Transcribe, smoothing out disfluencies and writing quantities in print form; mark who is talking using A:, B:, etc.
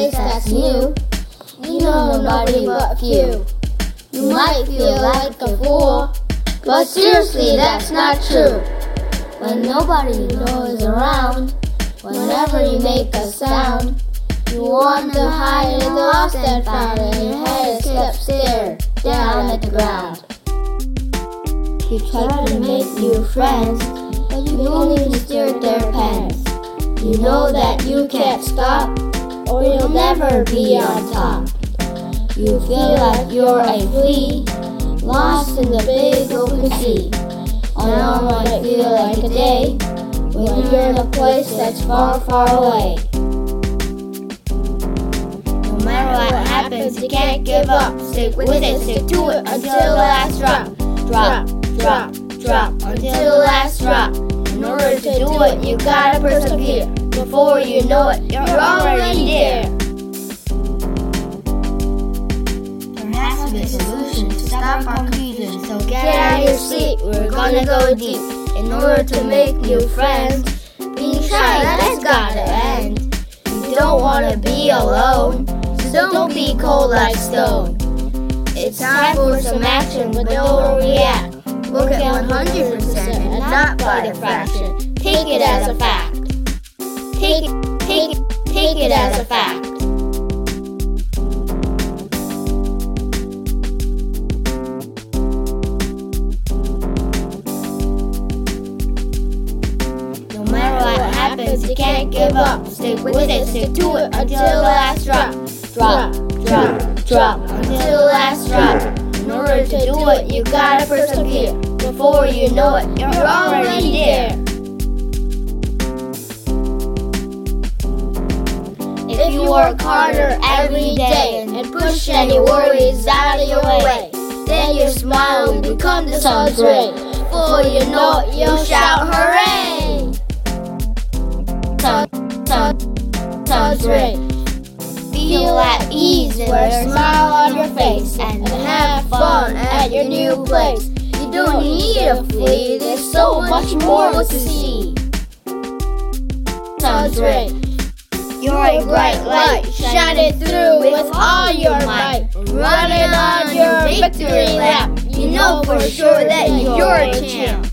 A: place that's new. You know nobody but few. You might feel like a fool, but seriously that's not true. When nobody knows around, whenever you make a sound, you want to hide in the lost and found, and your head is kept stare down at the ground. You try to make new friends, but you only steer at their pens. You know that you can't stop, or you'll never be on top. You feel like you're a flea, lost in the big open sea. I know it might feel like a day when you're in a place that's far, far away. No matter what happens, you can't give up. Stick with it, stick to it until the last drop. Drop, drop, drop, until the last drop. In order to do it, you gotta persevere. Before you know it, you're already there. There has to be a solution to stop confusion, so get out of your seat, we're gonna go deep. In order to make new friends, being shy, that's gotta end. You don't wanna be alone, so don't be cold like stone. It's time for some action, but don't react. Look at 100% and not by the fraction. Take it as a fact. Take it as a fact. No matter what happens, you can't give up. Stick with it, stick to it until the last drop. Drop, drop, drop, until the last drop. In order to do it, you gotta persevere. Before you know it, you're already there. If you work harder every day and push any worries out of your way, then your smile will become the sun's ray. Before you know it, you'll shout hooray! Sun's ray. Feel at ease and wear a smile on your face, and have fun at your new place. You don't need a flea, there's so much more to see. Sun's ray. You're a bright light, shining through with all your might. Running on your victory lap, you know for sure that you're a champ.